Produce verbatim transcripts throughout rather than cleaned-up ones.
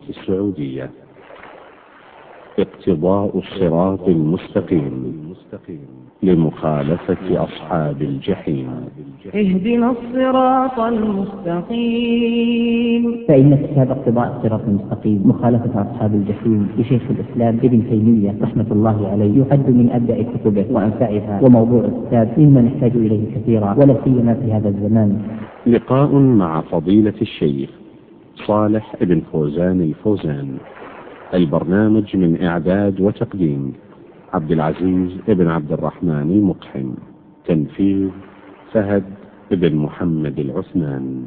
السعودية. اقتضاء الصراط المستقيم لمخالفة أصحاب الجحيم. اهدنا الصراط المستقيم. فإن كتاب اقتضاء الصراط المستقيم مخالفة أصحاب الجحيم لشيخ الإسلام ابن تيمية رحمة الله عليه يعد من أبدأ كتبه وأنفعها، وموضوع الكتاب مما نحتاج إليه كثيرا ولا سيما في هذا الزمان. لقاء مع فضيلة الشيخ صالح بن فوزان الفوزان. البرنامج من إعداد وتقديم عبد العزيز بن عبد الرحمن مقحم. تنفيذ فهد بن محمد العثمان.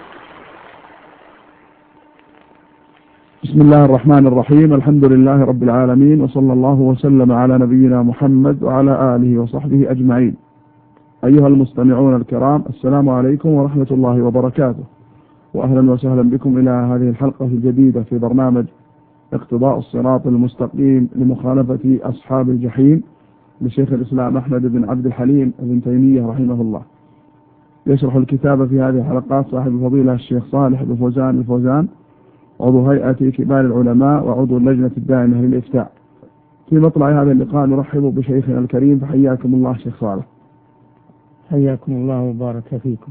بسم الله الرحمن الرحيم. الحمد لله رب العالمين، وصلى الله وسلم على نبينا محمد وعلى آله وصحبه أجمعين. أيها المستمعون الكرام، السلام عليكم ورحمة الله وبركاته، وأهلا وسهلا بكم إلى هذه الحلقة الجديدة في برنامج اقتضاء الصراط المستقيم لمخالفة أصحاب الجحيم لشيخ الإسلام أحمد بن عبد الحليم بن تيمية رحمه الله. يشرح الكتاب في هذه الحلقات صاحب الفضيلة الشيخ صالح بن فوزان الفوزان، عضو هيئة كبار العلماء وعضو اللجنة الدائمة للإفتاء. في مطلع هذا اللقاء نرحب بشيخنا الكريم، فحياكم الله شيخ صالح. حياكم الله وبارك فيكم.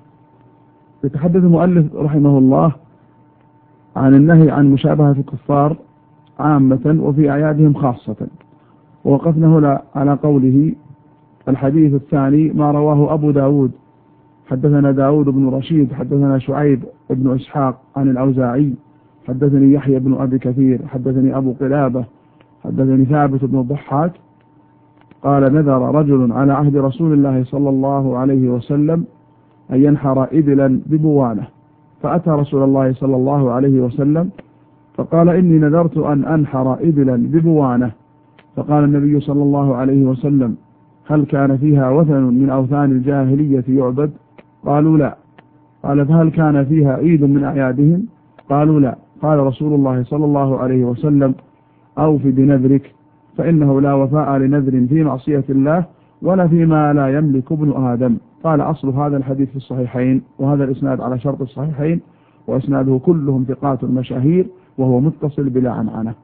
يتحدث المؤلف رحمه الله عن النهي عن مشابهة الكفار عامة وفي أعيادهم خاصة، ووقفنا هنا على قوله. الحديث الثاني ما رواه أبو داود. حدثنا داود بن رشيد حدثنا شعيب بن إسحاق عن الأوزاعي حدثني يحيى بن أبي كثير حدثني أبو قلابة حدثني ثابت بن الضحاك قال نذر رجل على عهد رسول الله صلى الله عليه وسلم أن ينحر إبلا ببوانة، فأتى رسول الله صلى الله عليه وسلم فقال إني نذرت أن أنحر إبلا ببوانة. فقال النبي صلى الله عليه وسلم هل كان فيها وثن من أوثان الجاهلية يعبد؟ قالوا لا. قال فهل كان فيها عيد من أعيادهم؟ قالوا لا. قال رسول الله صلى الله عليه وسلم أوف بنذرك، فإنه لا وفاء لنذر في معصية الله ولا فيما لا يملك ابن آدم. قال أصل هذا الحديث في الصحيحين، وهذا الإسناد على شرط الصحيحين، وإسناده كلهم ثقات مشاهير، وهو متصل بلا عنعنة.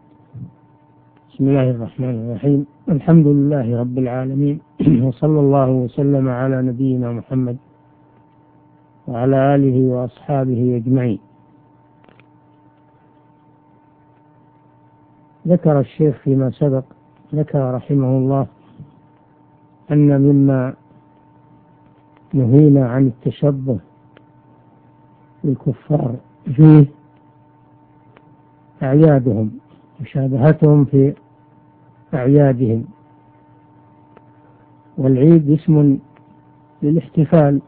بسم الله الرحمن الرحيم. الحمد لله رب العالمين، وصلى الله وسلم على نبينا محمد وعلى آله وأصحابه أجمعين. ذكر الشيخ فيما سبق، ذكر رحمه الله أن مما نهينا عن التشبه بالكفار فيه أعيادهم، مشابهتهم في أعيادهم. والعيد اسم للاحتفال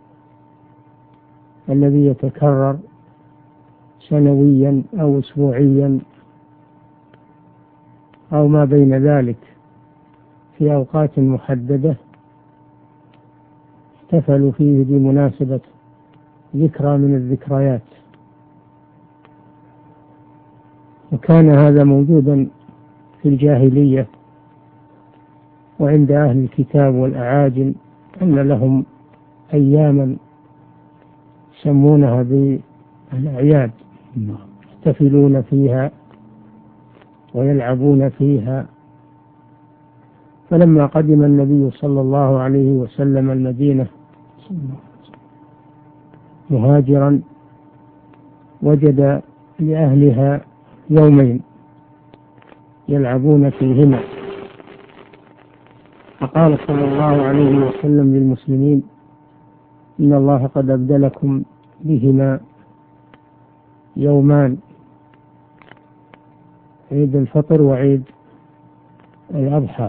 الذي يتكرر سنويا أو أسبوعيا أو ما بين ذلك في أوقات محددة احتفلوا فيه بمناسبة ذكرى من الذكريات. وكان هذا موجودا في الجاهلية وعند أهل الكتاب والأعاجم، أن لهم أياما يسمونها بالأعياد يحتفلون فيها ويلعبون فيها. فلما قدم النبي صلى الله عليه وسلم المدينة مهاجرا وجد لأهلها يومين يلعبون فيهما، فقال صلى الله عليه وسلم للمسلمين إن الله قد أبدلكم بهما يومان، عيد الفطر وعيد الأضحى.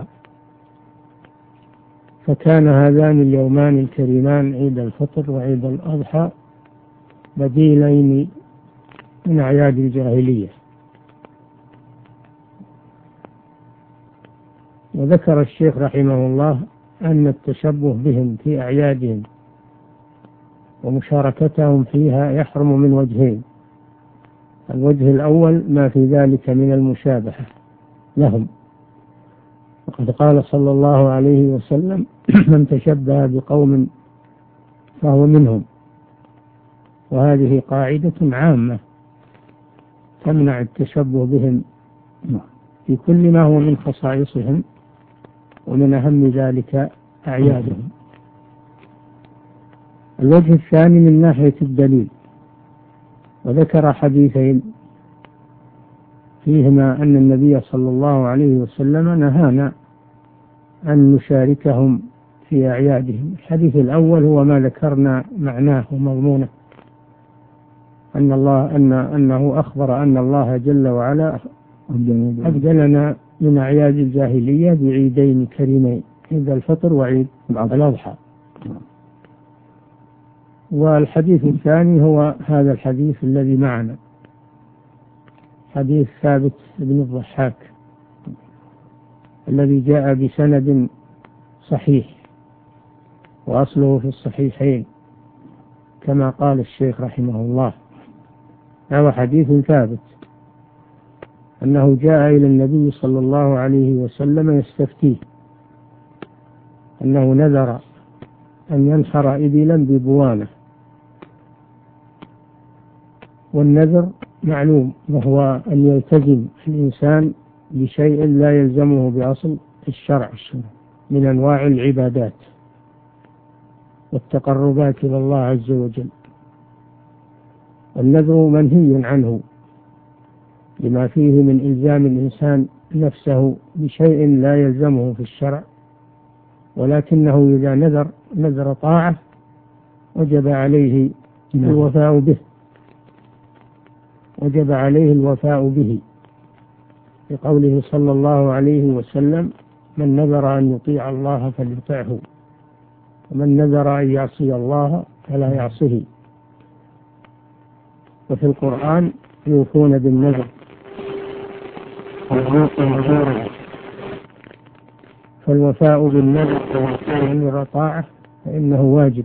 فكان هذان اليومان الكريمان عيد الفطر وعيد الأضحى بديلين من أعياد الجاهلية. وذكر الشيخ رحمه الله أن التشبه بهم في أعيادهم ومشاركتهم فيها يحرم من وجهين. الوجه الأول ما في ذلك من المشابهة لهم، وقد قال صلى الله عليه وسلم من تشبه بقوم فهو منهم، وهذه قاعدة عامة تمنع التشبه بهم في كل ما هو من خصائصهم، ومن أهم ذلك أعيادهم. الوجه الثاني من ناحية الدليل، وذكر حديثين فيهما أن النبي صلى الله عليه وسلم نهانا أن نشاركهم في أعيادهم. الحديث الأول هو ما ذكرنا معناه ومضمونه، أن الله أن أنه أخبر أن الله جل وعلا أبدلنا من أعياد الجاهلية بعيدين كريمين، عيد الفطر وعيد الأضحى. والحديث الثاني هو هذا الحديث الذي معنا، حديث ثابت بن الضحاك الذي جاء بسند صحيح وأصله في الصحيحين كما قال الشيخ رحمه الله. هذا حديث ثابت أنه جاء إلى النبي صلى الله عليه وسلم يستفتيه أنه نذر أن ينحر إبلا ببوانة، والنذر معلوم وهو أن يلتزم الإنسان بشيء لا يلزمه بأصل الشرع من أنواع العبادات والتقربات إلى الله عز وجل. النذر منهي عنه لما فيه من إلزام الإنسان نفسه بشيء لا يلزمه في الشرع، ولكنه إذا نذر نذر طاعة وجب عليه الوفاء به وجب عليه الوفاء به لقوله صلى الله عليه وسلم: من نذر أن يطيع الله فليطعه، ومن نذر أن يعصي الله فلا يعصه. وفي القرآن: يوفون بالنذر فالوفاء بالنذر والنذر طاعة فإنه واجب.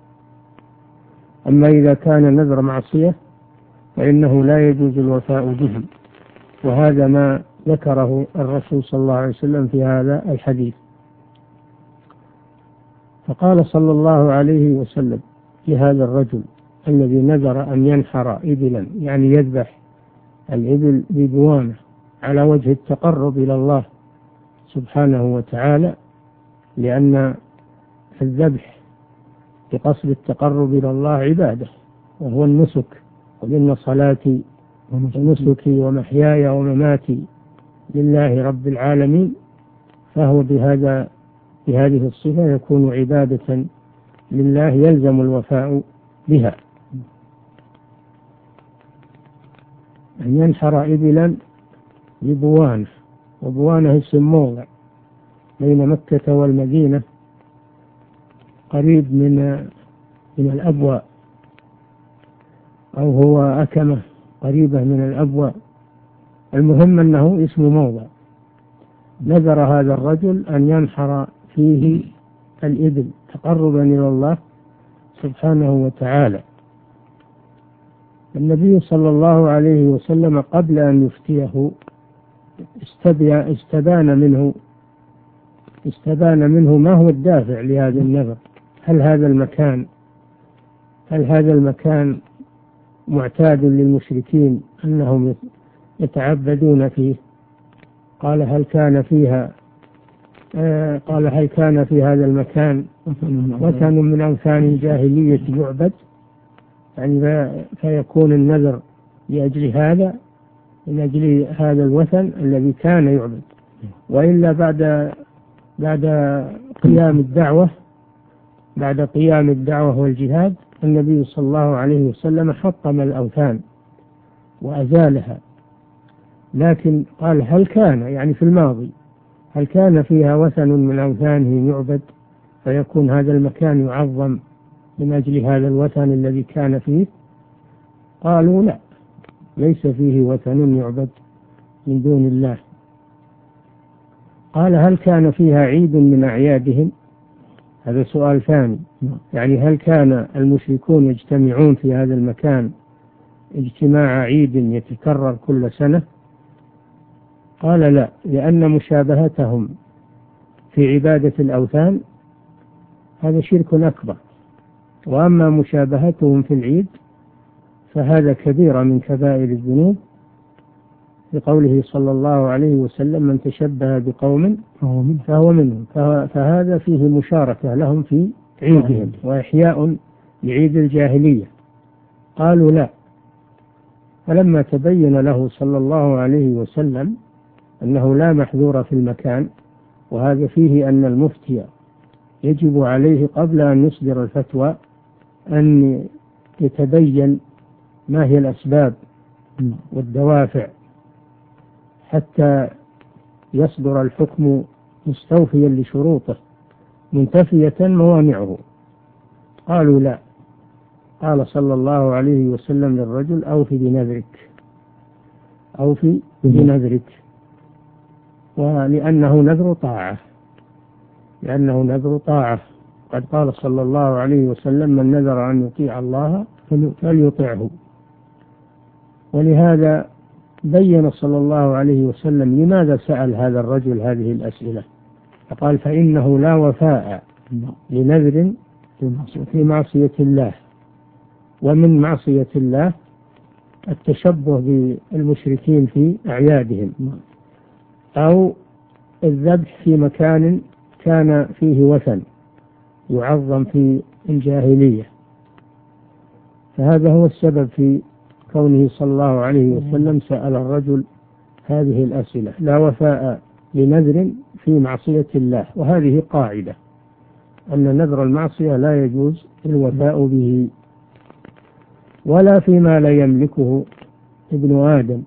أما إذا كان نذر معصية فإنه لا يجوز الوفاء به، وهذا ما ذكره الرسول صلى الله عليه وسلم في هذا الحديث. فقال صلى الله عليه وسلم لهذا الرجل الذي نذر أن ينحر إبلا، يعني يذبح الإبل ببوانة على وجه التقرب إلى الله سبحانه وتعالى، لأن الذبح بقصد التقرب إلى الله عبادة وهو النسك، قل إن صلاتي ونسكي ومحياي ومماتي لله رب العالمين، فهو بهذا بهذه الصفة يكون عبادة لله يلزم الوفاء بها. أن ينحر إبلا ببوانة، وبوانة اسم موضع بين مكة والمدينة قريب من من الأبواء، أو هو أكمة قريبة من الأبواء، المهم أنه اسم موضع. نذر هذا الرجل أن ينحر فيه الإبل تقربا إلى الله سبحانه وتعالى. النبي صلى الله عليه وسلم قبل أن يفتيه استبان منه استبان منه ما هو الدافع لهذا النذر. هل هذا المكان هل هذا المكان معتاد للمشركين أنهم يتعبدون فيه؟ قال هل كان فيها آه قال هل كان في هذا المكان وثن من أوثان الجاهلية يعبد؟ يعني فيكون النذر لأجل هذا، من أجل هذا الوثن الذي كان يعبد. وإلا بعد بعد قيام الدعوة بعد قيام الدعوة والجهاد النبي صلى الله عليه وسلم حطم الأوثان وأزالها، لكن قال هل كان، يعني في الماضي، هل كان فيها وثن من أوثانه يعبد فيكون هذا المكان يعظم من أجل هذا الوثن الذي كان فيه؟ قالوا لا، ليس فيه وثن يعبد من دون الله. قال هل كان فيها عيد من أعيادهم؟ هذا سؤال ثاني، يعني هل كان المشركون يجتمعون في هذا المكان اجتماع عيد يتكرر كل سنة؟ قال لا، لأن مشابهتهم في عبادة الأوثان هذا شرك أكبر، وأما مشابهتهم في العيد فهذا كبيرة من كبائر الذنوب بقوله صلى الله عليه وسلم من تشبه بقوم فهو منه. فهو منهم. فهذا فيه مشاركة لهم في عيدهم وإحياء لعيد الجاهلية. قالوا لا. فلما تبين له صلى الله عليه وسلم أنه لا محذور في المكان، وهذا فيه أن المفتي يجب عليه قبل أن يصدر الفتوى أن يتبين ما هي الأسباب والدوافع حتى يصدر الحكم مستوفيا لشروطه منتفية موانعه. قالوا لا. قال صلى الله عليه وسلم للرجل أوفي بنذرك، أوفي بنذرك، ولأنه نذر طاعة، لأنه نذر طاعة. قد قال صلى الله عليه وسلم من نذر أن يطيع الله فليطعه. ولهذا بين صلى الله عليه وسلم لماذا سأل هذا الرجل هذه الأسئلة، فقال فإنه لا وفاء لنذر في معصية الله، ومن معصية الله التشبه بالمشركين في أعيادهم، أو الذبح في مكان كان فيه وثن يعظم في الجاهلية. فهذا هو السبب في كونه صلى الله عليه وسلم سأل الرجل هذه الأسئلة. لا وفاء لنذر في معصية الله، وهذه قاعدة أن نذر المعصية لا يجوز الوفاء به، ولا فيما لا يملكه ابن آدم.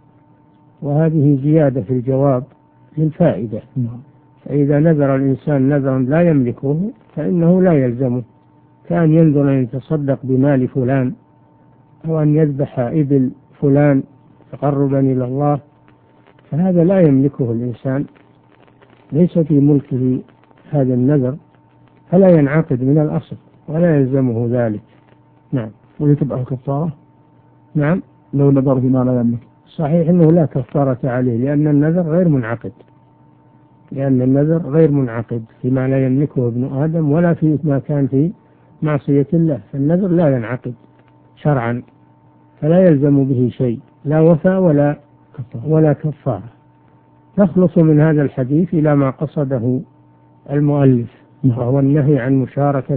وهذه زيادة في الجواب للفائدة. فإذا نذر الإنسان نذرا لا يملكه فإنه لا يلزمه، كان ينذر أن يتصدق بمال فلان، أو أن يذبح إبل فلان تقربا إلى الله، فهذا لا يملكه الإنسان، ليس في ملكه هذا النذر، فلا ينعقد من الأصل ولا يلزمه ذلك. نعم. ويتبعه كفارة؟ نعم. لو نذر فيما لا يملك. صحيح أنه لا كفارة عليه، لأن النذر غير منعقد، لأن النذر غير منعقد فيما لا يملكه ابن آدم ولا في ما كان في معصية الله، فالنذر لا ينعقد شرعا، فلا يلزم به شيء، لا وفاء ولا ولا كفارة. نخلص من هذا الحديث إلى ما قصده المؤلف، وهو النهي عن مشاركة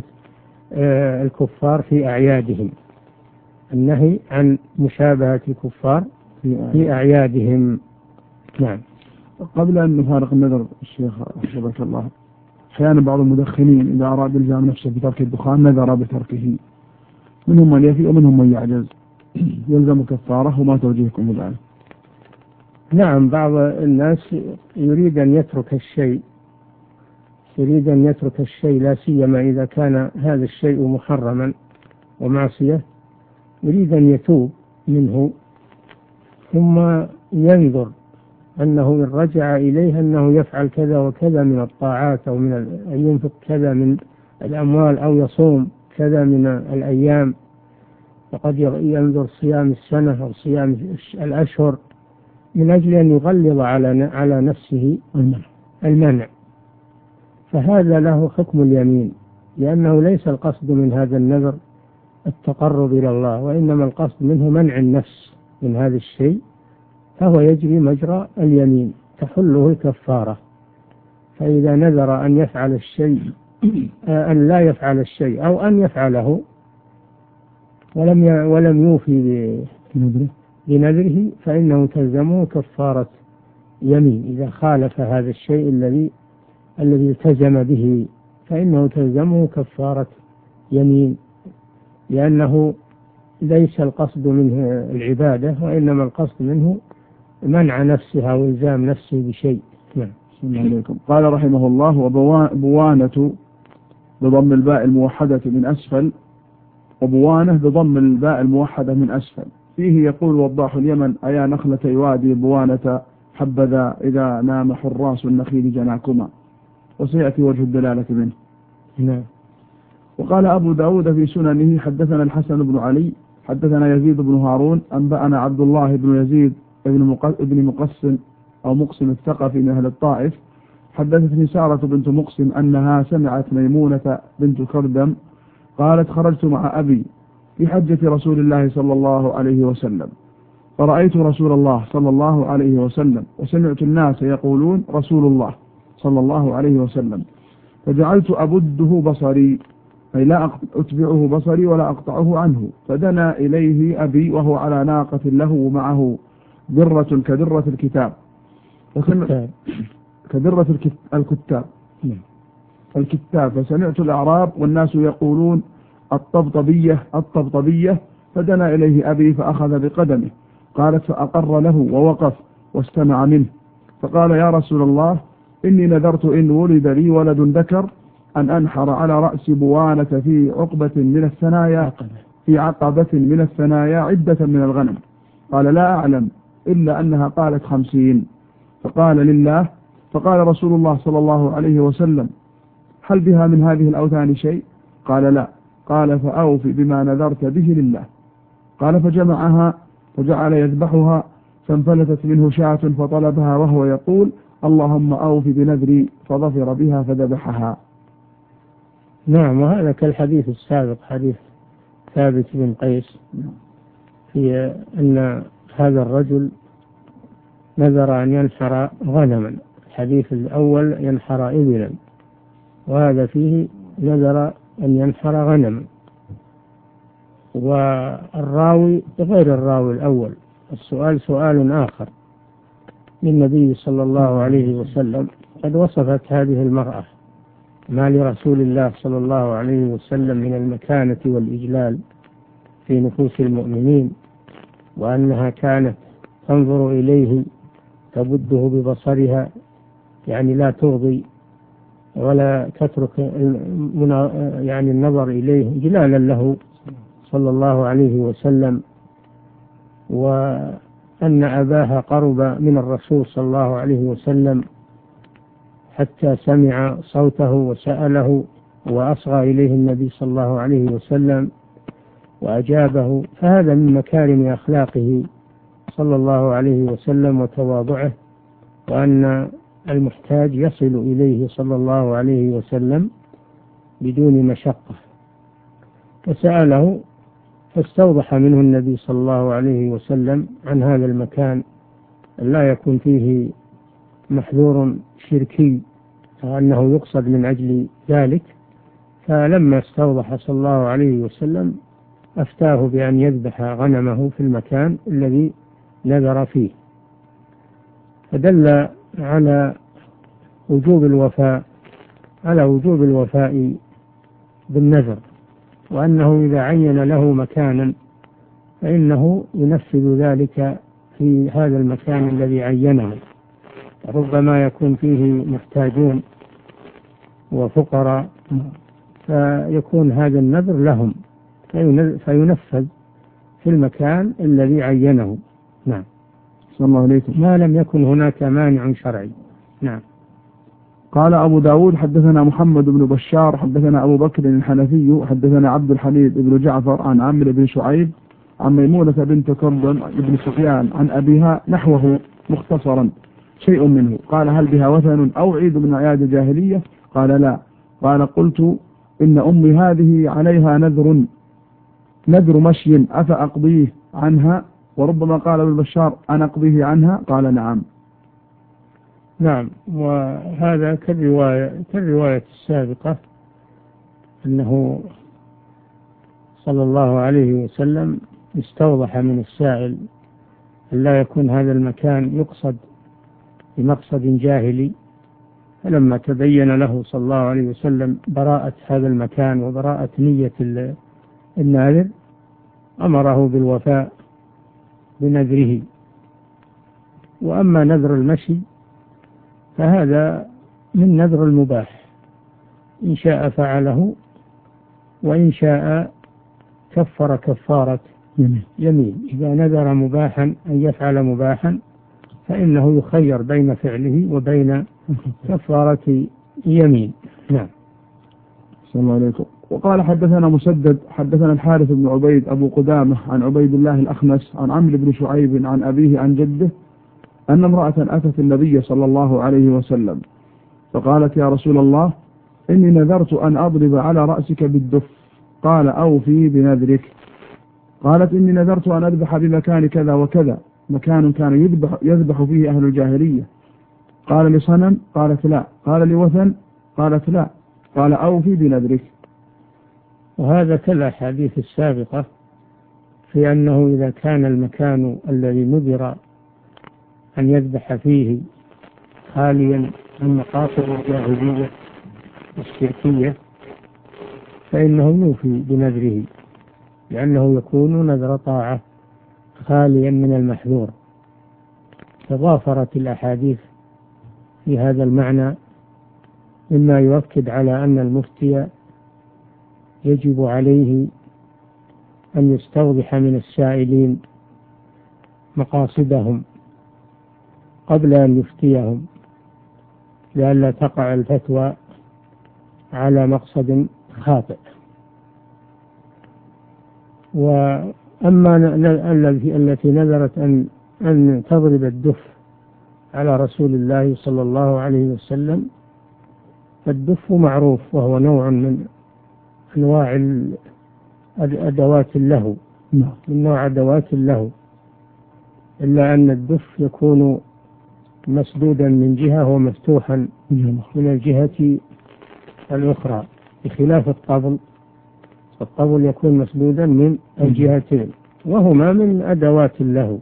الكفار في أعيادهم، النهي عن مشابهة الكفار في أعيادهم. نعم. قبل أن نفارق النذر الشيخ حفظك الله، أحيانا بعض المدخنين إذا أراد إلزام نفسه بترك الدخان نذر بتركه، منهم من يفي ومنهم من يعجز، يلزم كفارة، وما توجيهكم بذلك؟ نعم، بعض الناس يريد أن يترك الشيء يريد أن يترك الشيء لا سيما إذا كان هذا الشيء محرما ومعصية، يريد أن يتوب منه، ثم ينظر أنه إن رجع إليه أنه يفعل كذا وكذا من الطاعات، أو من أن ينفق كذا من الأموال، أو يصوم كذا من الأيام، فقد ينظر صيام السنة أو صيام الأشهر، من أجل أن يغلظ على على نفسه المنع. فهذا له حكم اليمين، لأنه ليس القصد من هذا النذر التقرب إلى الله، وإنما القصد منه منع النفس من هذا الشيء، فهو يجري مجرى اليمين، تحله الكفارة. فإذا نذر أن يفعل الشيء أن لا يفعل الشيء، أو أن يفعله ولم ولم يوفي بنذره، فإنه تلزمه كفارة يمين. إذا خالف هذا الشيء الذي الذي التزم به، فإنه تلزمه كفارة يمين، لأنه ليس القصد منه العبادة، وإنما القصد منه منع نفسها وإلزام نفسه بشيء. نعم. بسم الله عليكم. قال رحمه الله: وبوانة بضم الباء الموحدة من أسفل، وبوانة بضم الباء الموحدة من أسفل. فيه يقول وضاح اليمن: أيا نخلة يوادي بوانة حبذا إذا نام حراس النخيل جناكما. وسيأتي وجه الدلالة منه. نعم. وقال أبو داود في سننه: حدثنا الحسن بن علي حدثنا يزيد بن هارون أنبأنا عبد الله بن يزيد ابن مقسم أو مقسم الثقفي من أهل الطائف. حدثتني سارة بنت مقسم أنها سمعت ميمونة بنت كردم قالت: خرجت مع أبي في حجة رسول الله صلى الله عليه وسلم، فرأيت رسول الله صلى الله عليه وسلم وسمعت الناس يقولون رسول الله صلى الله عليه وسلم، فجعلت أبده بصري، أي لا أتبعه بصري ولا أقطعه عنه، فدنا إليه أبي وهو على ناقة له معه درة كدرة الكتاب كدرة الكتاب الكتاب فسمعت الأعراب والناس يقولون الطبطبية الطبطبية، فدنا إليه أبي فأخذ بقدمه. قالت فأقر له ووقف واستمع منه، فقال يا رسول الله إني نذرت إن ولد لي ولد ذكر أن أنحر على رأس بوانة في عقبة من الثنايا في عقبة من الثنايا عدة من الغنم. قال لا أعلم إلا أنها قالت خمسين. فقال لله. فقال رسول الله صلى الله عليه وسلم هل بها من هذه الأوثان شيء؟ قال لا. قال فأوفي بما نذرت به لله. قال فجمعها فجعل يذبحها، فانفلتت منه شاة فطلبها وهو يقول اللهم أوفي بنذري، فظفر بها فذبحها. نعم، وهذا كالحديث السابق حديث ثابت بن قيس في أن هذا الرجل نذر أن ينحر غنما، الحديث الأول ينحر إبلا، وهذا فيه نذر أن ينحر غنما. والراوي غير الراوي الأول، السؤال سؤال آخر للنبي صلى الله عليه وسلم. قد وصفت هذه المرأة ما لرسول الله صلى الله عليه وسلم من المكانة والإجلال في نفوس المؤمنين، وأنها كانت تنظر إليه تبده ببصرها، يعني لا تغضي ولا تترك يعني النظر إليه إجلالا له صلى الله عليه وسلم، وأن أباها قرب من الرسول صلى الله عليه وسلم حتى سمع صوته وسأله وأصغى إليه النبي صلى الله عليه وسلم وأجابه. فهذا من مكارم أخلاقه صلى الله عليه وسلم وتواضعه، وأن المحتاج يصل إليه صلى الله عليه وسلم بدون مشقة. فسأله فاستوضح منه النبي صلى الله عليه وسلم عن هذا المكان لا يكون فيه محذور شركي وأنه يقصد من أجل ذلك. فلما استوضح صلى الله عليه وسلم أفتاه بأن يذبح غنمه في المكان الذي نذر فيه، فدل على وجوب الوفاء على وجوب الوفاء بالنذر، وأنه إذا عين له مكانا فإنه ينفذ ذلك في هذا المكان الذي عينه. ربما يكون فيه محتاجون وفقراء، فيكون هذا النذر لهم فينفذ في المكان الذي عينه. نعم، صلى الله عليكم. ما لم يكن هناك مانع شرعي. نعم. قال أبو داود حدثنا محمد بن بشار حدثنا أبو بكر الحنفي حدثنا عبد الحميد بن جعفر عن عمرو بن شعيب عن ميمونة بنت كرب بن سفيان عن أبيها نحوه مختصرا شيء منه. قال هل بها وثن أو عيد من أعياد الجاهلية؟ قال لا. قال قلت إن أمي هذه عليها نذر نذر مشي أفأقضيه عنها؟ وربما قال ابن بشار أنا أقضيه عنها؟ قال نعم. نعم، وهذا كالرواية كالرواية السابقة أنه صلى الله عليه وسلم استوضح من السائل أن لا يكون هذا المكان يقصد بمقصد جاهلي، فلما تبين له صلى الله عليه وسلم براءة هذا المكان وبراءة نية الناذر أمره بالوفاء بنذره. وأما نذر المشي فهذا من نذر المباح، إن شاء فعله وإن شاء كفر كفارة يمين. إذا نذر مباحا أن يفعل مباحا فإنه يخير بين فعله وبين كفارة يمين. نعم. صلى الله عليكم. وقال حدثنا مسدد حدثنا الحارث بن عبيد أبو قدامة عن عبيد الله الأخنس عن عمرو بن شعيب عن أبيه عن جده أن امرأة أتت النبي صلى الله عليه وسلم فقالت يا رسول الله إني نذرت أن أضرب على رأسك بالدف. قال أوفي بنذرك. قالت إني نذرت أن أذبح بمكان كذا وكذا، مكان كان يذبح, يذبح فيه أهل الجاهلية. قال لصنم؟ قالت لا. قال لوثن؟ قالت لا. قال أوفي بنذرك. وهذا كالأحاديث السابقة في أنه إذا كان المكان الذي نذر أن يذبح فيه خاليا من مقاصد الجاهلية الشركية فإنه يوفي بنذره، لأنه يكون نذر طاعة خاليا من المحذور. تضافرت الأحاديث في هذا المعنى، مما يؤكد على أن المفتي يجب عليه أن يستوضح من السائلين مقاصدهم قبل أن يفتيهم، لئلا تقع الفتوى على مقصد خاطئ. وأما التي نذرت أن أن تضرب الدف على رسول الله صلى الله عليه وسلم، فالدف معروف وهو نوع من أنواع أدوات اللهو، من نوع أدوات اللهو، إلا أن الدف يكون مسدودا من جهة ومفتوحا من الجهة الأخرى، بخلاف الطبل. الطبل يكون مسدودا من الجهتين، وهما من أدوات اللهو.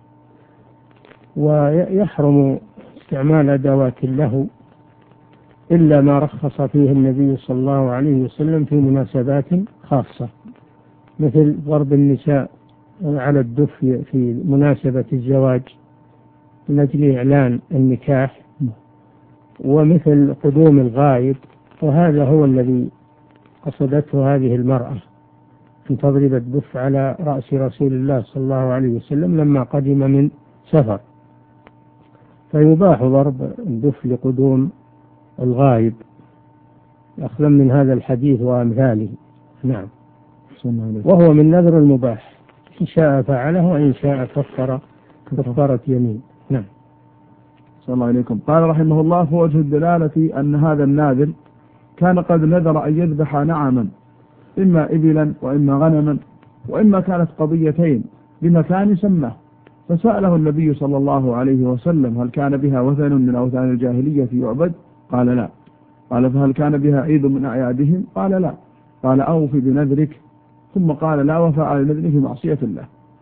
ويحرم استعمال أدوات اللهو إلا ما رخص فيه النبي صلى الله عليه وسلم في مناسبات خاصة، مثل ضرب النساء على الدف في مناسبة الزواج من أجل إعلان النكاح، ومثل قدوم الغائب. وهذا هو الذي قصدته هذه المرأة، أن تضرب الدف على رأس رسول الله صلى الله عليه وسلم لما قدم من سفر، فيباح ضرب الدف لقدوم الغائب أخذا من هذا الحديث وأمثاله. نعم. وهو من نذر المباح، إن شاء فعله وإن شاء كفر كفارة يمين. نعم. صلى الله عليكم. قال رحمه الله: فوجه الدلالة أن هذا الناذر كان قد نذر أن يذبح نعما، إما إبلا وإما غنما، وإما كانت قضيتين بمكان سماه، فسأله النبي صلى الله عليه وسلم: هل كان بها وثن من أوثان الجاهلية يعبد؟ قال لا. قال: فهل كان بها عيد من أعيادهم؟ قال لا. قال: أوفي بنذرك. ثم قال: لا وفاء على النذر في معصية الله.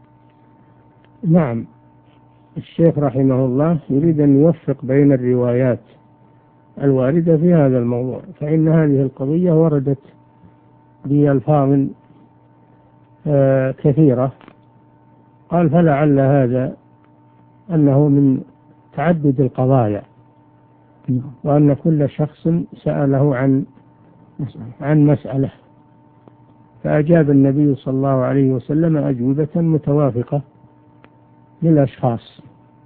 نعم. الشيخ رحمه الله يريد أن يوفق بين الروايات الواردة في هذا الموضوع، فإن هذه القضية وردت بألفاظ آه كثيرة. قال: فلعل هذا أنه من تعدد القضايا، وأن كل شخص سأله عن عن مسألة، فأجاب النبي صلى الله عليه وسلم أجوبة متوافقة للأشخاص.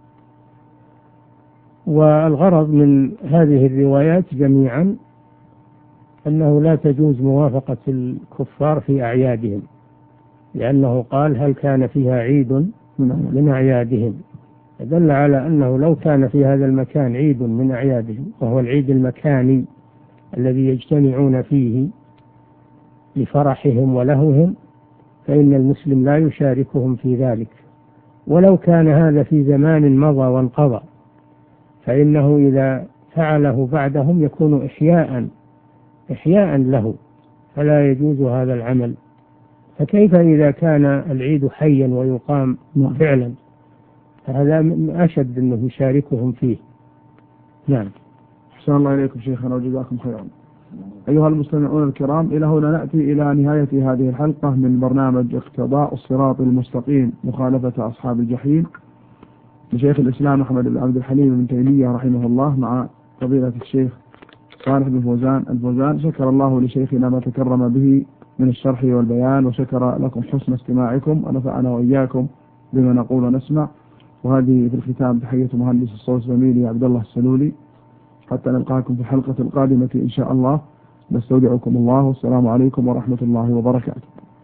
والغرض من هذه الروايات جميعا أنه لا تجوز موافقة الكفار في أعيادهم، لأنه قال: هل كان فيها عيد من أعيادهم؟ دل على أنه لو كان في هذا المكان عيد من أعيادهم، وهو العيد المكاني الذي يجتمعون فيه لفرحهم ولهوهم، فإن المسلم لا يشاركهم في ذلك. ولو كان هذا في زمان مضى وانقضى، فإنه إذا فعله بعدهم يكون إحياء إحياء له، فلا يجوز هذا العمل. فكيف إذا كان العيد حيا ويقام فعلا؟ هذا أشد أنه يشاركهم فيه. نعم. أحسن الله إليكم شيخنا وجزاكم خيرا. أيها المستمعون الكرام، إلى هنا نأتي إلى نهاية هذه الحلقة من برنامج اقتضاء الصراط المستقيم مخالفة أصحاب الجحيم لشيخ الإسلام أحمد بن عبد الحليم بن تيمية رحمه الله، مع فضيلة الشيخ صالح بن فوزان الفوزان. شكر الله لشيخنا ما تكرم به من الشرح والبيان، وشكر لكم حسن استماعكم، ونفعنا وإياكم بما نقول ونسمع. وهذه في الختام تحية مهندس الصوت زميلي عبد الله السلولي، حتى نلقاكم في الحلقة القادمة إن شاء الله. نستودعكم الله، والسلام عليكم ورحمة الله وبركاته.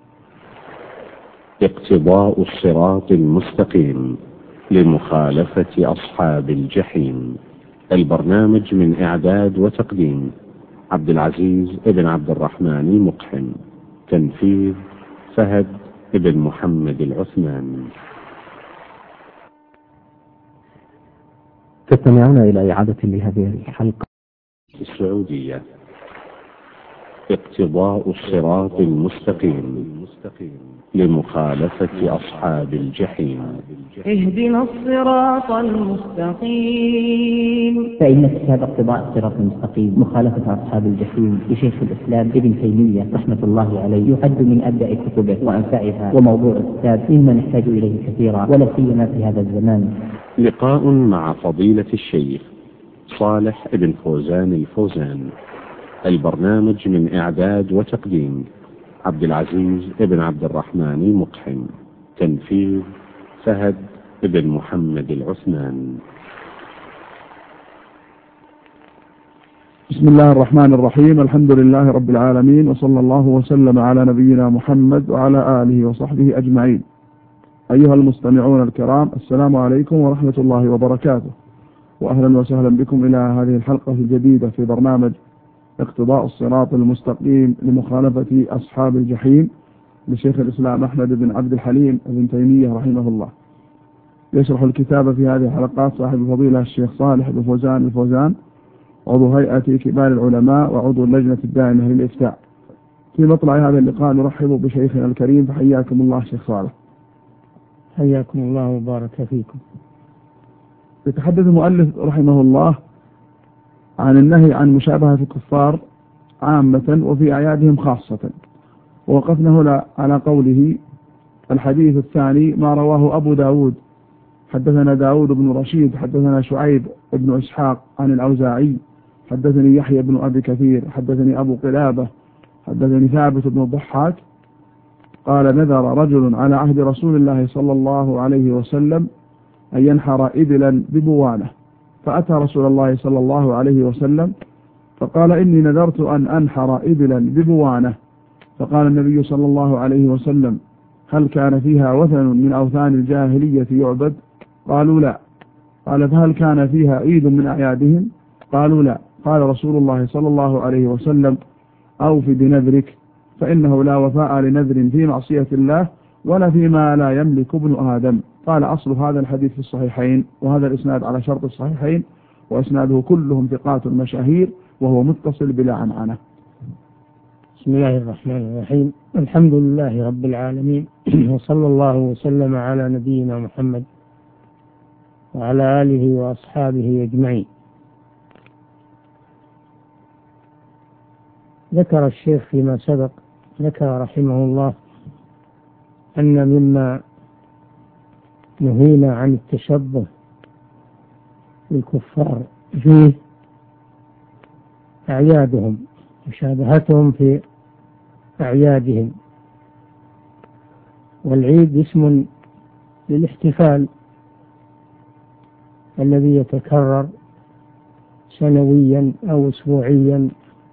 اقتضاء الصراط المستقيم لمخالفة أصحاب الجحيم، البرنامج من إعداد وتقديم عبد العزيز ابن عبد الرحمن مقحم، تنفيذ فهد بن محمد العثمان. تستمعون إلى إعادة لهذه الحلقة. السعودية. اقتضاء الصراط المستقيم لمخالفة أصحاب الجحيم. اهدنا الصراط المستقيم. فإن كتاب اقتضاء الصراط المستقيم مخالفة أصحاب الجحيم لشيخ الإسلام ابن تيمية رحمة الله عليه يعد من أبدأ كتبه وأنفعها، وموضوع الكتاب مما نحتاج إليه كثيرا ولا سيما في هذا الزمان. لقاء مع فضيلة الشيخ صالح بن فوزان الفوزان. البرنامج من إعداد وتقديم عبد العزيز بن عبد الرحمن مقحم. تنفيذ فهد بن محمد العثمان. بسم الله الرحمن الرحيم. الحمد لله رب العالمين، وصلى الله وسلم على نبينا محمد وعلى آله وصحبه أجمعين. أيها المستمعون الكرام، السلام عليكم ورحمة الله وبركاته، وأهلا وسهلا بكم إلى هذه الحلقة الجديدة في برنامج اقتضاء الصراط المستقيم لمخالفة أصحاب الجحيم لشيخ الإسلام أحمد بن عبد الحليم بن تيمية رحمه الله. يشرح الكتاب في هذه الحلقات صاحب الفضيلة الشيخ صالح بن فوزان الفوزان، عضو هيئة كبار العلماء وعضو اللجنة الدائمة للإفتاء. في مطلع هذا اللقاء نرحب بشيخنا الكريم، فحياكم الله شيخ صالح. حياكم الله وبارك فيكم. يتحدث المؤلف رحمه الله عن النهي عن مشابهة الكفار عامة وفي أعيادهم خاصة، ووقفنا هنا على قوله. الحديث الثاني ما رواه أبو داود. حدثنا داود بن رشيد حدثنا شعيب بن إسحاق عن الأوزاعي حدثني يحيى بن أبي كثير حدثني أبو قلابة حدثني ثابت بن الضحاك قال نذر رجل على عهد رسول الله صلى الله عليه وسلم أن ينحر إبلا ببوانة، فأتى رسول الله صلى الله عليه وسلم فقال إني نذرت أن أنحر إبلا ببوانة. فقال النبي صلى الله عليه وسلم هل كان فيها وثن من أوثان الجاهلية يعبد؟ قالوا لا. قال فهل كان فيها عيد من أعيادهم؟ قالوا لا. قال رسول الله صلى الله عليه وسلم أوف بنذرك، فإنه لا وفاء لنذر في معصية الله ولا فيما لا يملك ابن آدم. قال أصل هذا الحديث في الصحيحين، وهذا الإسناد على شرط الصحيحين، وإسناده كلهم ثقات مشاهير، وهو متصل بلا عنعنة. بسم الله الرحمن الرحيم. الحمد لله رب العالمين، وصلى الله وسلم على نبينا محمد وعلى آله وأصحابه أجمعين. ذكر الشيخ فيما سبق، ذكر رحمه الله أن مما نهينا عن التشبه بالكفار فيه أعيادهم، مشابهتهم في أعيادهم. والعيد اسم للاحتفال الذي يتكرر سنويا أو أسبوعيا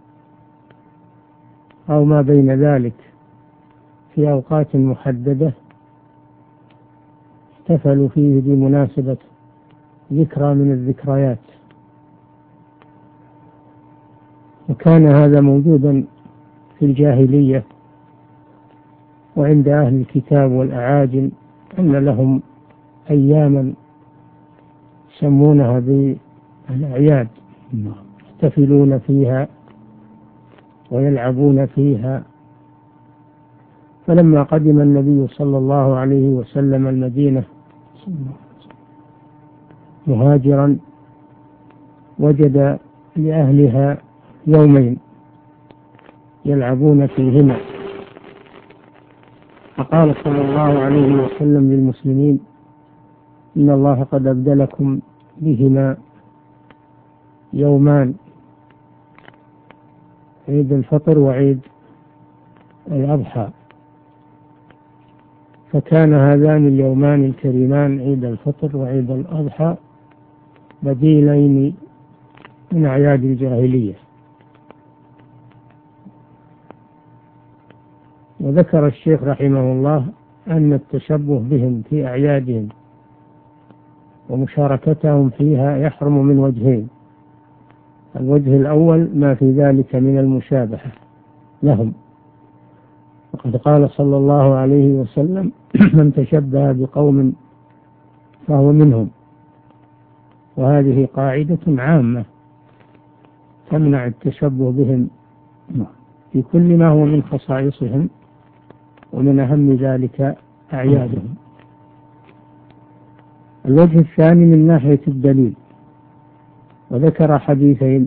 أو ما بين ذلك في أوقات محددة احتفلوا فيه بمناسبة ذكرى من الذكريات. وكان هذا موجودا في الجاهلية وعند أهل الكتاب والأعاجم، أن لهم أياما يسمونها بالأعياد يحتفلون فيها ويلعبون فيها. فلما قدم النبي صلى الله عليه وسلم المدينة مهاجرا وجد لأهلها يومين يلعبون فيهما، فقال صلى الله عليه وسلم للمسلمين إن الله قد أبدلكم بهما يومان، عيد الفطر وعيد الأضحى. فكان هذان اليومان الكريمان عيد الفطر وعيد الأضحى بديلين من أعياد الجاهلية. وذكر الشيخ رحمه الله أن التشبه بهم في أعيادهم ومشاركتهم فيها يحرم من وجهين. الوجه الأول ما في ذلك من المشابهة لهم، وقد قال صلى الله عليه وسلم من تشبه بقوم فهو منهم، وهذه قاعدة عامة تمنع التشبه بهم في كل ما هو من خصائصهم، ومن أهم ذلك أعيادهم. الوجه الثاني من ناحية الدليل، وذكر حديثين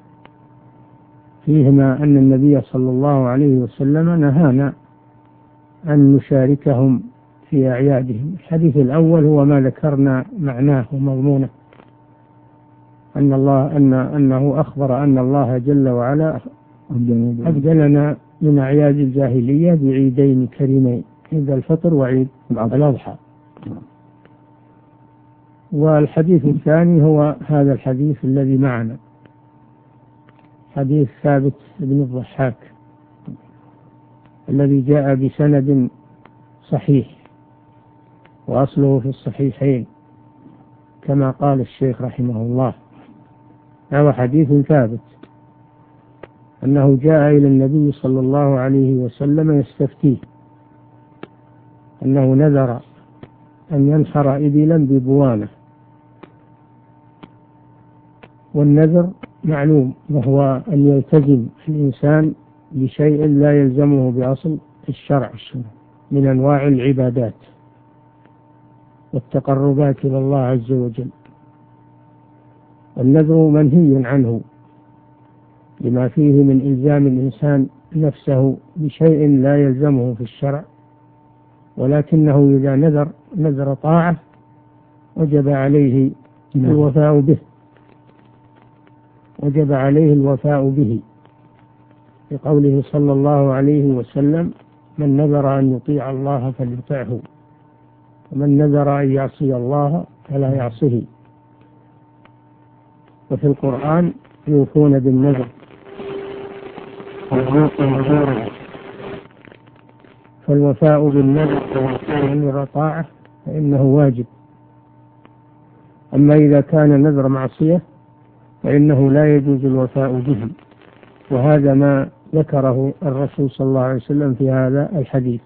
فيهما أن النبي صلى الله عليه وسلم نهانا أن نشاركهم في أعيادهم. الحديث الأول هو ما ذكرنا معناه ومضمونه، أن الله أن أنه أخبر أن الله جل وعلا أبدلنا من أعياد الجاهلية بعيدين كريمين، عيد الفطر وعيد الأضحى. والحديث الثاني هو هذا الحديث الذي معنا، حديث ثابت بن الضحاك الذي جاء بسند صحيح وأصله في الصحيحين كما قال الشيخ رحمه الله. هذا حديث ثابت أنه جاء إلى النبي صلى الله عليه وسلم يستفتيه أنه نذر أن ينحر إبلا ببوانة، والنذر معلوم وهو أن يلتزم الإنسان بشيء لا يلزمه بأصل الشرع من أنواع العبادات والتقربات إلى الله عز وجل. والنذر منهي عنه لما فيه من إلزام الإنسان نفسه بشيء لا يلزمه في الشرع، ولكنه إذا نذر نذر طاعة وجب عليه الوفاء به وجب عليه الوفاء به لقوله صلى الله عليه وسلم من نذر أن يطيع الله فليطعه، ومن نذر أن يعصي الله فلا يعصه. وفي القرآن يوفون بالنذر فالوفاء بالنذر والنذر طاعة فإنه واجب. أما إذا كان نذر معصية فإنه لا يجوز الوفاء به، وهذا ما ذكره الرسول صلى الله عليه وسلم في هذا الحديث.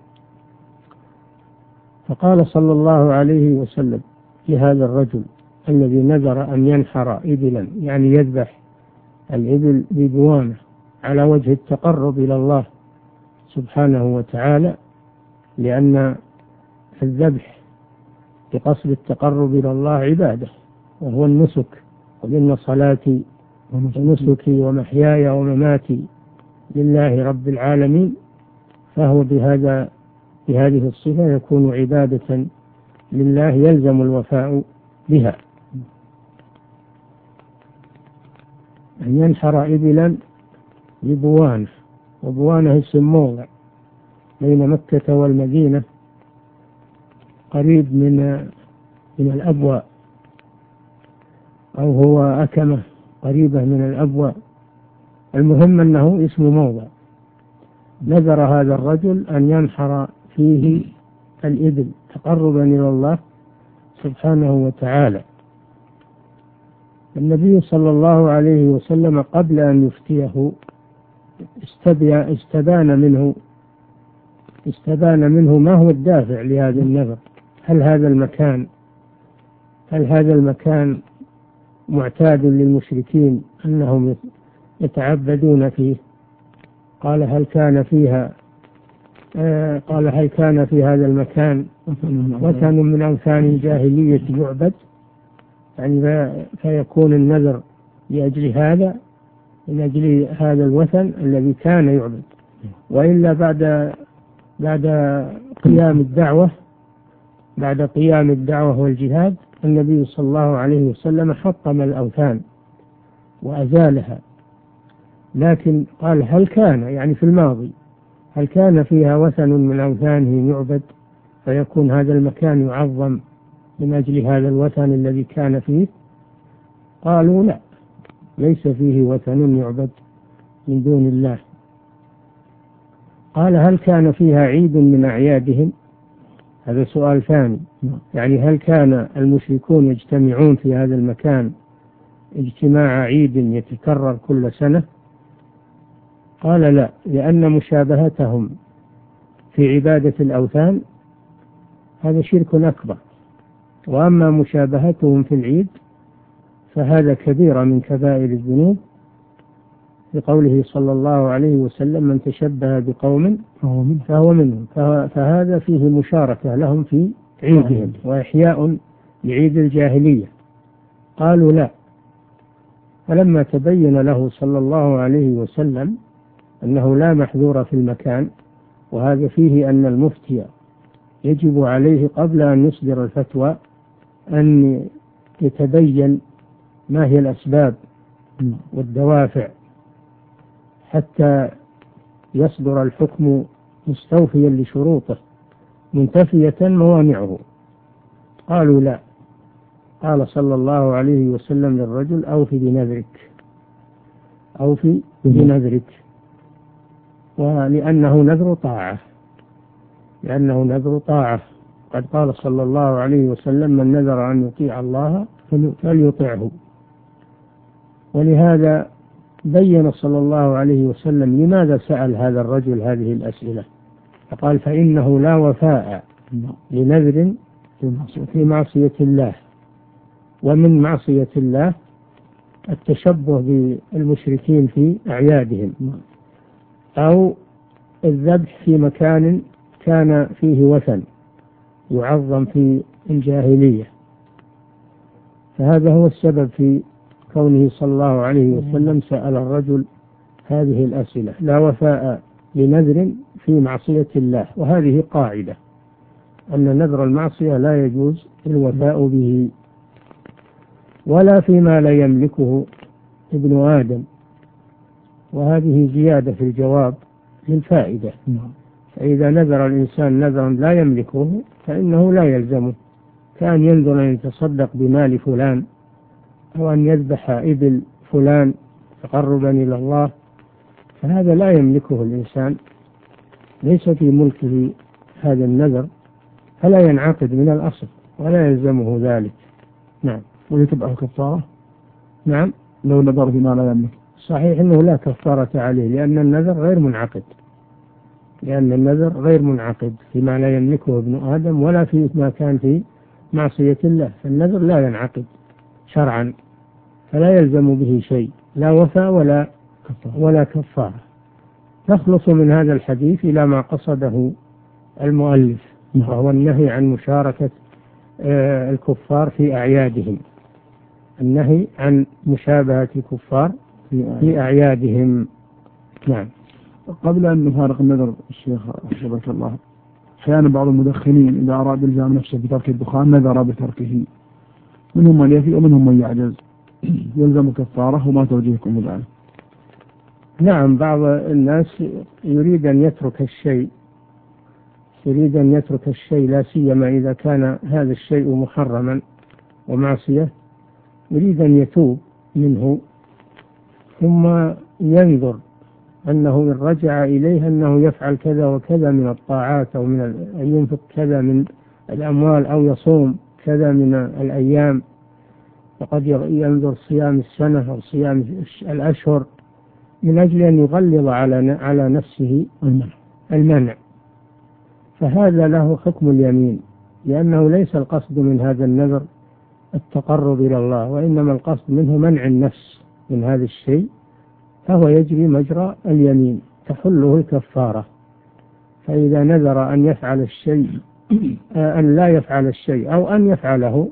فقال صلى الله عليه وسلم في هذا الرجل الذي نذر أن ينحر إبلا، يعني يذبح الإبل ببوانة على وجه التقرب إلى الله سبحانه وتعالى، لأن الذبح بقصد التقرب إلى الله عبادة وهو النسك، قل إن صلاتي ونسكي ومحياي ومماتي لله رب العالمين، فهو بهذا بهذه الصفة يكون عبادة لله يلزم الوفاء بها. أن ينحر إبلا ببوانة، وبوانة اسم موضع بين مكة والمدينة قريب من من الأبواء، أو هو أكمة قريبة من الأبواء، المهم أنه اسم موضع. نذر هذا الرجل أن ينحر فيه الإبل تقربا إلى الله سبحانه وتعالى. النبي صلى الله عليه وسلم قبل أن يفتيه استبان منه استبان منه ما هو الدافع لهذا النذر. هل هذا المكان هل هذا المكان معتاد للمشركين أنهم يتعبدون فيه؟ قال هل كان فيها آه قال هل كان في هذا المكان وثن من أوثان الجاهلية يعبد؟ يعني فيكون النذر لأجل هذا، من أجل هذا الوثن الذي كان يعبد. وإلا بعد بعد قيام الدعوة بعد قيام الدعوة والجهاد النبي صلى الله عليه وسلم حطم الأوثان وأزالها، لكن قال هل كان، يعني في الماضي، هل كان فيها وثن من أوثانه يعبد فيكون هذا المكان يعظم من أجل هذا الوثن الذي كان فيه؟ قالوا لا، ليس فيه وثن يعبد من دون الله. قال هل كان فيها عيد من أعيادهم؟ هذا سؤال ثاني، يعني هل كان المشركون يجتمعون في هذا المكان اجتماع عيد يتكرر كل سنة؟ قال لا، لأن مشابهتهم في عبادة الأوثان هذا شرك أكبر. وأما مشابهتهم في العيد فهذا كبيرة من كبائر الذنوب، بقوله صلى الله عليه وسلم: من تشبه بقوم فهو منهم. فهذا فيه مشاركة لهم في عيدهم وإحياء لعيد الجاهلية. قالوا لا. فلما تبين له صلى الله عليه وسلم أنه لا محذور في المكان، وهذا فيه أن المفتي يجب عليه قبل أن يصدر الفتوى أن يتبين ما هي الأسباب والدوافع حتى يصدر الحكم مستوفيا لشروطه منتفية موانعه. قالوا لا. قال صلى الله عليه وسلم للرجل: أوفي بنذرك، أوفي بنذرك. ولأنه نذر طاعة، لأنه نذر طاعة. قد قال صلى الله عليه وسلم: من نذر أن يطيع الله فليطعه. ولهذا بين صلى الله عليه وسلم لماذا سأل هذا الرجل هذه الأسئلة، فقال: فإنه لا وفاء لنذر في معصية الله، ومن معصية الله التشبه بالمشركين في أعيادهم، أو الذبح في مكان كان فيه وثن يعظم في الجاهلية. فهذا هو السبب في كونه صلى الله عليه وسلم سأل الرجل هذه الأسئلة: لا وفاء لنذر في معصية الله. وهذه قاعدة أن نذر المعصية لا يجوز الوفاء به، ولا فيما لا يملكه ابن آدم. وهذه زيادة في الجواب للفائدة. فإذا نذر الإنسان نذرا لا يملكه فإنه لا يلزمه، كأن ينذر أن يتصدق بمال فلان، أو أن يذبح إبل فلان تقربا إلى الله، فهذا لا يملكه الإنسان، ليس في ملكه هذا النذر، فلا ينعقد من الأصل ولا يلزمه ذلك. نعم. ويتبعه كفارة؟ نعم. لو نذر بما لا يملك. صحيح أنه لا كفارة عليه، لأن النذر غير منعقد، لأن النذر غير منعقد فيما لا يملكه ابن آدم ولا في ما كان في معصية الله. فالنذر لا ينعقد شرعا، فلا يلزم به شيء، لا وفاء ولا ولا كفارة. نخلص من هذا الحديث إلى ما قصده المؤلف، وهو النهي عن مشاركة الكفار في أعيادهم، النهي عن مشابهة الكفار في أعيادهم. نعم. قبل أن نفارق النذر الشيخ حفظك الله، أحيانا بعض المدخنين إذا أراد إلزام نفسه بترك الدخان نذر بتركه، منهم من يفي ومنهم من يعجز، يلزم كفارة، وما توجيهكم بذلك؟ نعم، بعض الناس يريد أن يترك الشيء يريد أن يترك الشيء لا سيما إذا كان هذا الشيء محرما ومعصية، يريد أن يتوب منه، ثم ينظر أنه إن رجع إليه أنه يفعل كذا وكذا من الطاعات، أو من أن ينفق كذا من الأموال، أو يصوم كذا من الأيام، فقد ينظر صيام السنة أو صيام الأشهر، من أجل أن يغلظ على على نفسه المنع. فهذا له حكم اليمين، لأنه ليس القصد من هذا النذر التقرب إلى الله، وإنما القصد منه منع النفس من هذا الشيء، فهو يجري مجرى اليمين تحله الكفارة. فإذا نذر أن يفعل الشيء أن لا يفعل الشيء، أو أن يفعله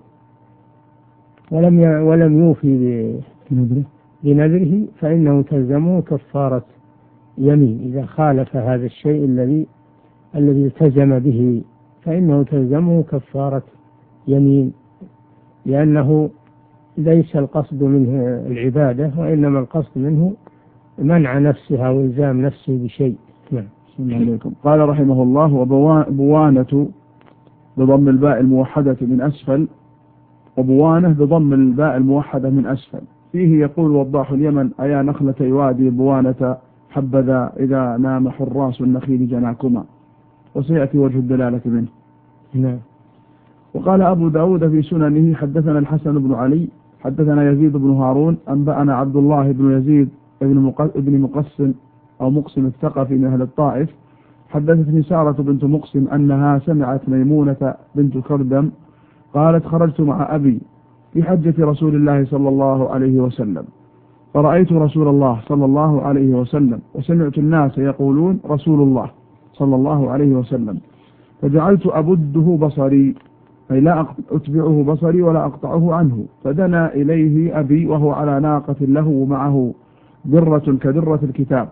ولم ولم يوفي بنذره، فإنه تلزمه كفارة يمين. إذا خالف هذا الشيء الذي الذي التزم به، فإنه تلزمه كفارة يمين، لأنه ليس القصد منه العبادة، وإنما القصد منه منع نفسها وإلزام نفسه بشيء. نعم. بسم الله عليكم. قال رحمه الله: وبوانة بضم الباء الموحدة من أسفل، وبوانة بضم الباء الموحدة من أسفل. فيه يقول وضاح اليمن: أيا نخلة يوادي بوانة حبذا إذا نام حراس النخيل جناكما. وسيأتي وجه الدلالة منه. نعم. وقال أبو داود في سننه: حدثنا الحسن بن علي حدثنا يزيد بن هارون أنبأنا عبد الله بن يزيد ابن مقسم أو مقسم الثقفي من أهل الطائف حدثتني سارة بنت مقسم أنها سمعت ميمونة بنت كردم قالت خرجت مع أبي في حجة رسول الله صلى الله عليه وسلم فرأيت رسول الله صلى الله عليه وسلم وسمعت الناس يقولون رسول الله صلى الله عليه وسلم فجعلت أبده بصري أي لا أتبعه بصري ولا أقطعه عنه فدنا إليه أبي وهو على ناقة له معه درة كدرة الكتاب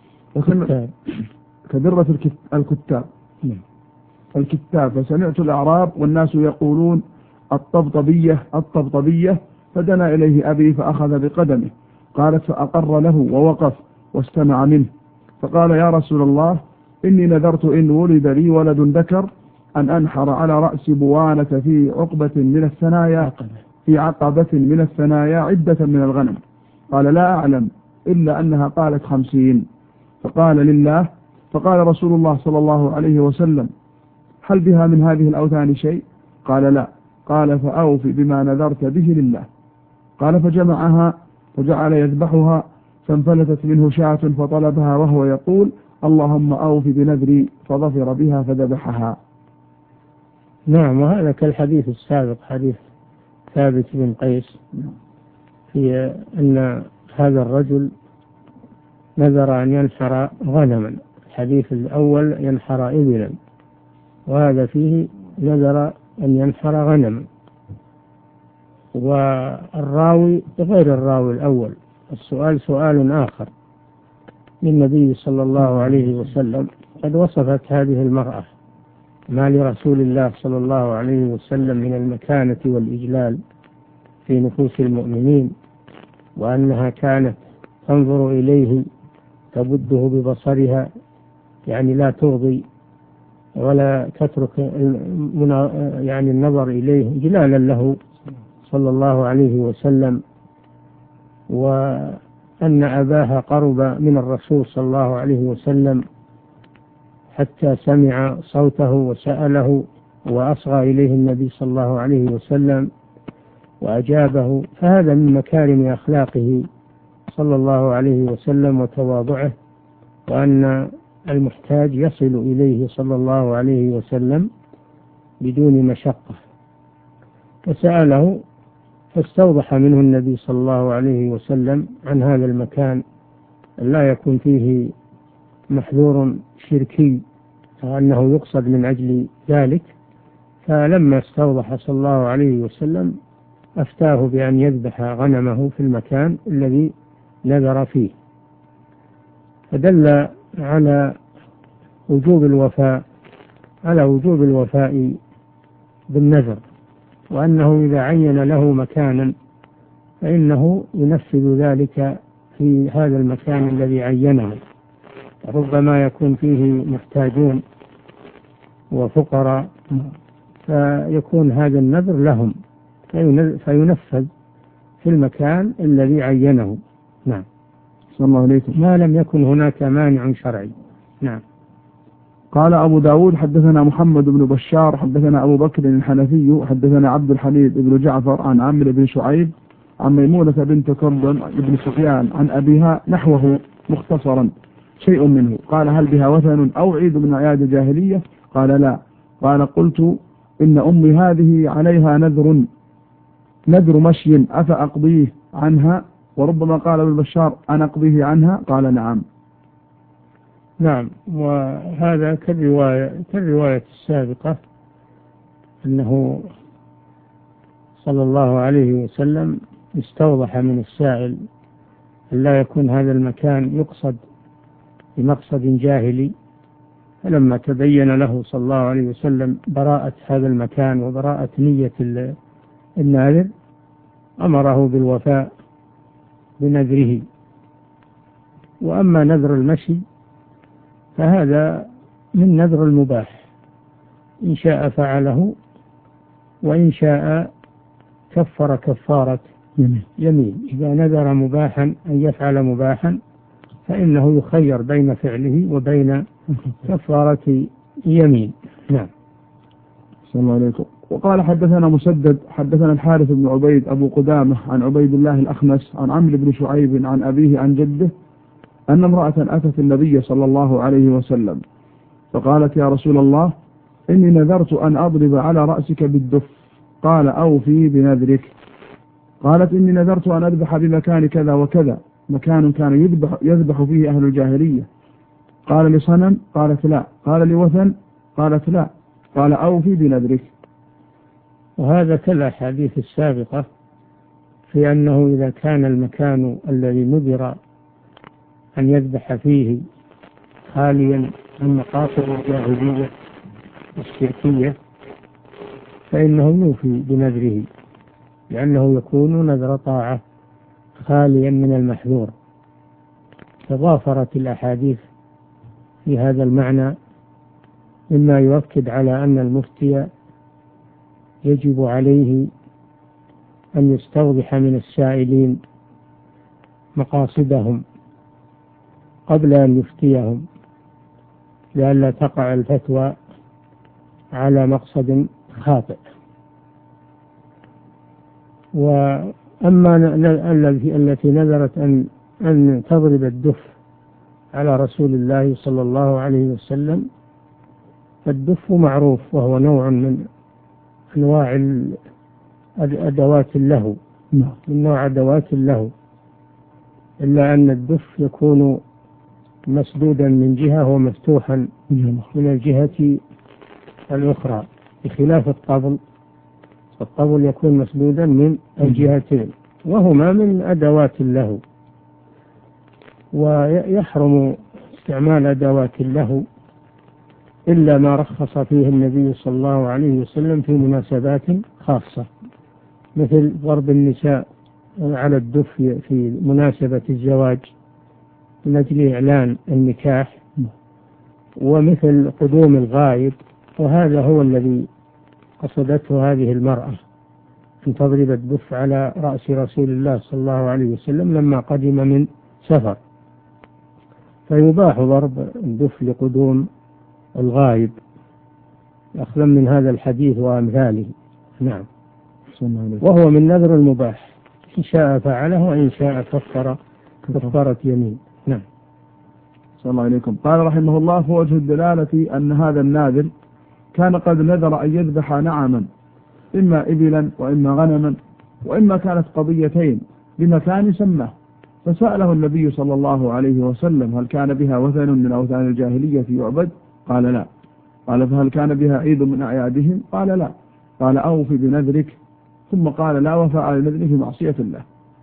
كدرة الكتاب الكتاب فسمعت الأعراب والناس يقولون الطبطبية الطبطبية فدنا إليه أبي فأخذ بقدمه قالت فأقر له ووقف واستمع منه فقال يا رسول الله إني نذرت إن ولد لي ولد ذكر أن أنحر على رأس بوانة في عقبة من الثنايا في عقبة من الثنايا عدة من الغنم قال لا أعلم إلا أنها قالت خمسين فقال لله فقال رسول الله صلى الله عليه وسلم هل بها من هذه الأوثان شيء؟ قال لا قال فأوفي بما نذرت به لله قال فجمعها فجعل يذبحها فانفلتت منه شاة فطلبها وهو يقول اللهم أوفي بنذري فظفر بها فذبحها. نعم وهذا كالحديث السابق حديث ثابت بن قيس في أن هذا الرجل نذر أن ينحر غنما الحديث الأول ينحر إبلا وهذا فيه نذر أن ينحر غنما والراوي غير الراوي الأول السؤال سؤال آخر للنبي صلى الله عليه وسلم قد وصفت هذه المرأة ما لرسول الله صلى الله عليه وسلم من المكانة والإجلال في نفوس المؤمنين وأنها كانت تنظر إليه تبده ببصرها يعني لا تغضي ولا تترك يعني النظر إليه إجلالا له صلى الله عليه وسلم وأن أباها قرب من الرسول صلى الله عليه وسلم حتى سمع صوته وسأله وأصغى إليه النبي صلى الله عليه وسلم وأجابه فهذا من مكارم أخلاقه صلى الله عليه وسلم وتواضعه وأن المحتاج يصل إليه صلى الله عليه وسلم بدون مشقة فسأله فاستوضح منه النبي صلى الله عليه وسلم عن هذا المكان لا يكون فيه محذور شركي وأنه يقصد من أجل ذلك فلما استوضح صلى الله عليه وسلم أفتاه بأن يذبح غنمه في المكان الذي نذر فيه فدل على وجوب الوفاء على وجوب الوفاء بالنذر وأنه إذا عين له مكانا فإنه ينفذ ذلك في هذا المكان الذي عينه ربما يكون فيه محتاجون وفقراء فيكون هذا النذر لهم فينفذ في المكان الذي عينه. نعم. صلى الله عليكم. ما لم يكن هناك مانع شرعي. نعم. قال أبو داود حدثنا محمد بن بشار حدثنا أبو بكر الحنفي حدثنا عبد الحميد بن جعفر عن عمرو بن شعيب عن ميمونة بنت كردم بن سفيان عن أبيها نحوه مختصرا شيء منه. قال هل بها وثن أو عيد من أعياد الجاهلية؟ قال لا. قال قلت إن أمي هذه عليها نذر نذر مشي أفأقضيه عنها؟ وربما قال ابن بشار أنا أقضيه عنها؟ قال نعم. نعم. وهذا كالرواية كالرواية السابقة أنه صلى الله عليه وسلم استوضح من السائل أن لا يكون هذا المكان يقصد بمقصد جاهلي فلما تبين له صلى الله عليه وسلم براءة هذا المكان وبراءة نية الناذر أمره بالوفاء بنذره. وأما نذر المشي فهذا من نذر المباح إن شاء فعله وإن شاء كفر كفارة يمين. إذا نذر مباحا أن يفعل مباحا فإنه يخير بين فعله وبين كفارة يمين. نعم. صلى الله عليكم. وقال حدثنا مسدد حدثنا الحارث بن عبيد أبو قدامة عن عبيد الله الأخنس عن عمرو بن شعيب عن أبيه عن جده أن امرأة أتت النبي صلى الله عليه وسلم فقالت يا رسول الله إني نذرت أن أضرب على رأسك بالدف. قال أوفي بنذرك. قالت إني نذرت أن أذبح بمكان كذا وكذا، مكان كان يذبح, يذبح فيه أهل الجاهلية. قال لصنم؟ قالت لا. قال لوثن؟ قالت لا. قال أوفي بنذرك. وهذا كالأحاديث السابقة في أنه إذا كان المكان الذي نذر أن يذبح فيه خاليا من مقاصد الجاهلية الشركية فإنه يوفي بنذره، لأنه يكون نذر طاعة خاليا من المحذور. تضافرت الأحاديث في هذا المعنى، مما يؤكد على أن المفتي يجب عليه أن يستوضح من السائلين مقاصدهم قبل أن يفتيهم، لئلا تقع الفتوى على مقصد خاطئ. وأما التي نذرت أن أن تضرب الدف على رسول الله صلى الله عليه وسلم، فالدف معروف وهو نوع من أنواع أدوات اللهو، من نوع أدوات اللهو، إلا أن الدف يكون مسدودا من جهة ومفتوحا من الجهة الأخرى، بخلاف الطبل. الطبل يكون مسدودا من الجهتين، وهما من أدوات اللهو. ويحرم استعمال أدوات اللهو إلا ما رخص فيه النبي صلى الله عليه وسلم في مناسبات خاصة، مثل ضرب النساء على الدف في مناسبة الزواج من أجل إعلان النكاح، ومثل قدوم الغائب. وهذا هو الذي قصدته هذه المرأة، أن تضرب الدف على رأس رسول الله صلى الله عليه وسلم لما قدم من سفر، فيباح ضرب الدف لقدوم الغائب أخذا من هذا الحديث وأمثاله. نعم. وهو من نذر المباح، إن شاء فعله وإن شاء كفر كفارة يمين. نعم. صلى الله عليكم. قال رحمه الله: فوجه الدلالة أن هذا الناذر كان قد نذر أن يذبح نعما، إما إبلا وإما غنما، وإما كانت قضيتين بمكان سماه، فسأله النبي صلى الله عليه وسلم: هل كان بها وثن من أوثان الجاهلية يعبد؟ قال لا. قال: فهل كان بها عيد من أعيادهم؟ قال لا. قال: أوفي بنذرك. ثم قال: لا وفاء على النذر في معصية الله.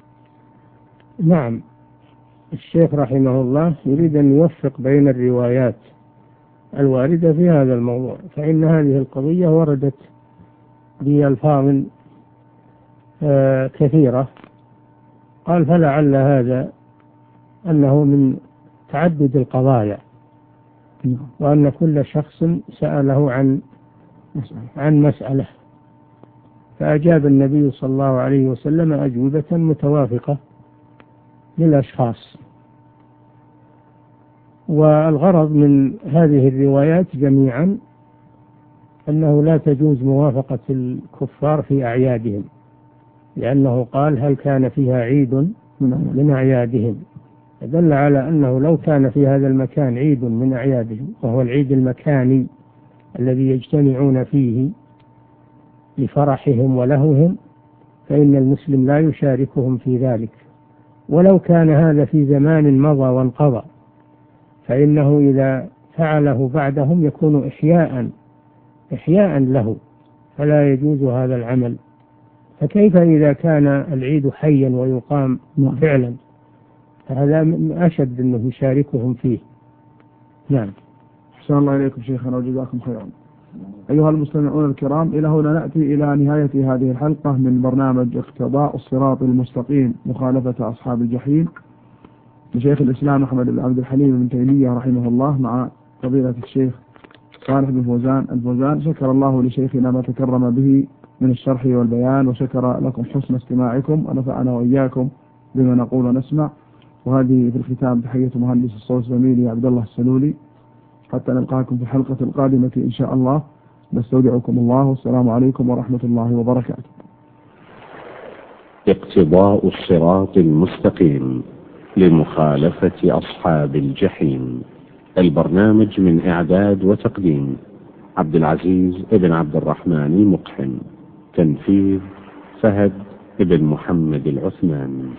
نعم. الشيخ رحمه الله يريد أن يوفق بين الروايات الواردة في هذا الموضوع، فإن هذه القضية وردت بألفاظ آه كثيرة. قال: فلعل هذا أنه من تعدد القضايا، وأن كل شخص سأله عن عن مسألة، فأجاب النبي صلى الله عليه وسلم أجوبة متوافقة للأشخاص. والغرض من هذه الروايات جميعا أنه لا تجوز موافقة الكفار في أعيادهم، لأنه قال: هل كان فيها عيد من أعيادهم؟ دل على أنه لو كان في هذا المكان عيد من أعيادهم، وهو العيد المكاني الذي يجتمعون فيه لفرحهم ولهوهم، فإن المسلم لا يشاركهم في ذلك. ولو كان هذا في زمان مضى وانقضى، فإنه إذا فعله بعدهم يكون إحياء إحياء له، فلا يجوز هذا العمل. فكيف إذا كان العيد حيا ويقام فعلا؟ هذا أشد أنه يشاركهم فيه. نعم. أحسن الله إليكم شيخنا وجزاكم خيرا. أيها المستمعون الكرام، إلى هنا نأتي إلى نهاية هذه الحلقة من برنامج اقتضاء الصراط المستقيم مخالفة أصحاب الجحيم لشيخ الإسلام أحمد بن عبد الحليم بن تيمية رحمه الله، مع فضيلة الشيخ صالح بن فوزان الفوزان. شكر الله لشيخنا ما تكرم به من الشرح والبيان، وشكر لكم حسن استماعكم، ونفعنا وإياكم بما نقول ونسمع. وهذه في الختام تحية مهندس الصوت زميلي عبد الله السلولي، حتى نلقاكم في الحلقة القادمة إن شاء الله. نستودعكم الله، والسلام عليكم ورحمة الله وبركاته. اقتضاء الصراط المستقيم لمخالفة أصحاب الجحيم. البرنامج من إعداد وتقديم عبد العزيز ابن عبد الرحمن المقحم. تنفيذ فهد ابن محمد العثمان.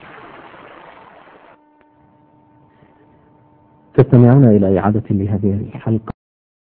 تستمعون إلى إعادة لهذه الحلقة.